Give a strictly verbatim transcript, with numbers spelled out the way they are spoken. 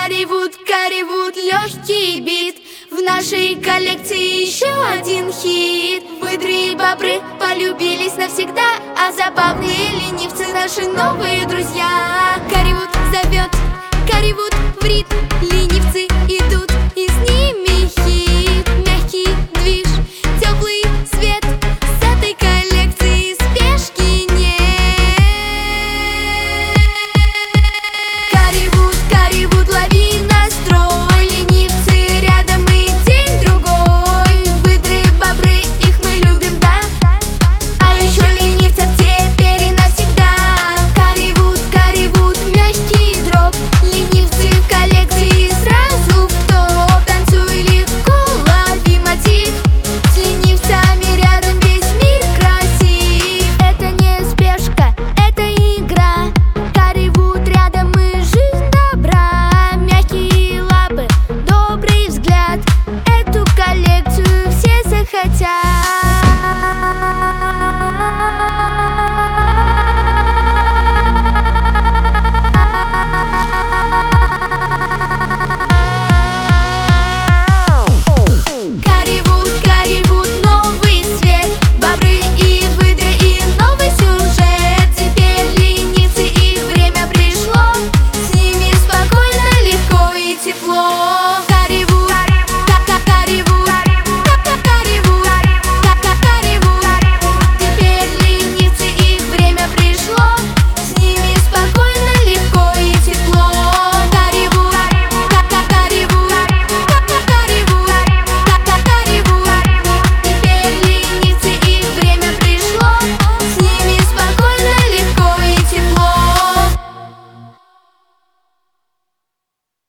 Карривуд, Карривуд, легкий бит. В нашей коллекции еще один хит. Выдры и бобры полюбились навсегда, а забавные ленивцы наши новые друзья. Карривуд зовет, Карривуд в ритм, ленивцы идут, и с ними хит. Мягкий движ, теплый свет, с этой коллекции спешки нет. Карривуд, Карривуд, лови настрой, ленивцы рядом и день-другой. Выдры, бобры, их мы любим, да? А еще ленивцев теперь и навсегда. Карривуд, Карривуд, мягкий дроп, ленивцы в коллекции сразу в топ. Танцуй легко, лови мотив, с ленивцами рядом весь мир красив. Это не спешка, это игра. Карривуд рядом и жизнь добра. Мягкие лапы, добрый взгляд, эту коллекцию все захотят. Карривуд, Карривуд, новый свет, бобры и выдры и новый сюжет. Теперь ленивцы, их время пришло, с ними спокойно, легко и тепло.